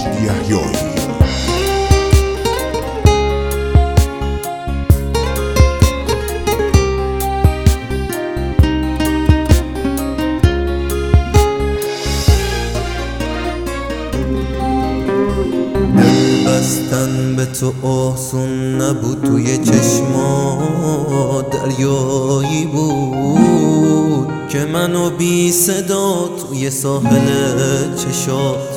مجدی یحیایی. بستن به تو آسون نبود، توی چشما دریایی بود که منو بی صدا توی ساحل چشات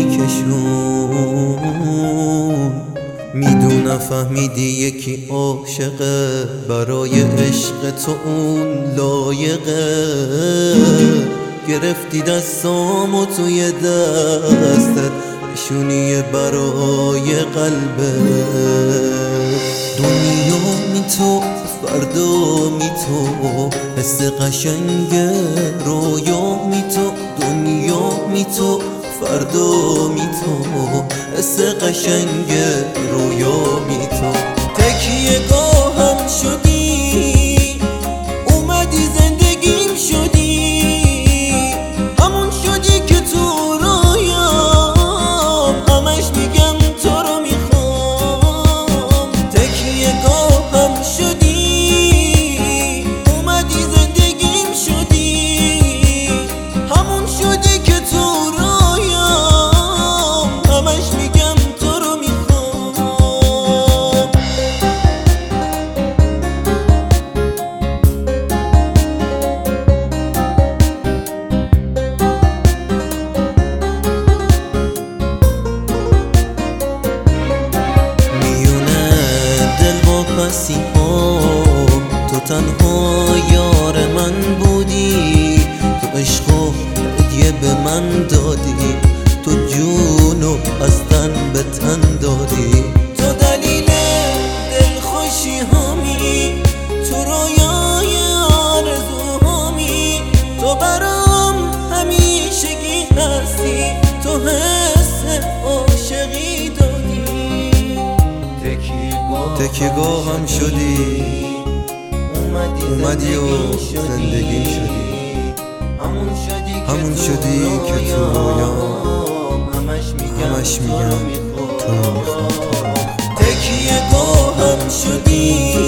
میکشون. میدونم فهمیدی یکی عاشقه، برای عشق تو اون لایقه. گرفتی دستامو توی دستت، نشونی برای قلبه. دنیا می تو فردا می تو، حس قشنگ رویا می تو. دنیا می تو فردا می تو، حس قشنگ رویا می تو. تکیه گاهم شدی، اومدی زندگیم شدی، همون شدی که تو رویام همش میگم تو رو میخوام. تکیه گاهم شدی، اومدی زندگیم شدی، همون شدی که تو رویام همش میگم تو رو میخوام. تو تنها یار من بودی، تو عشق و هدیه به من دادی، تو جونو از تن به تن دادی. تو دلیل دلخوشی هامی، تو رویای آرزوهامی، تو برام همیشگی هستی، تو حس عاشقی دادی. تکیه‌گاهم شدی، اومدی و زندگی شدی، همون شدی که تو رویام همش میگم تو رو میخوام. تکیه گاهم شدی،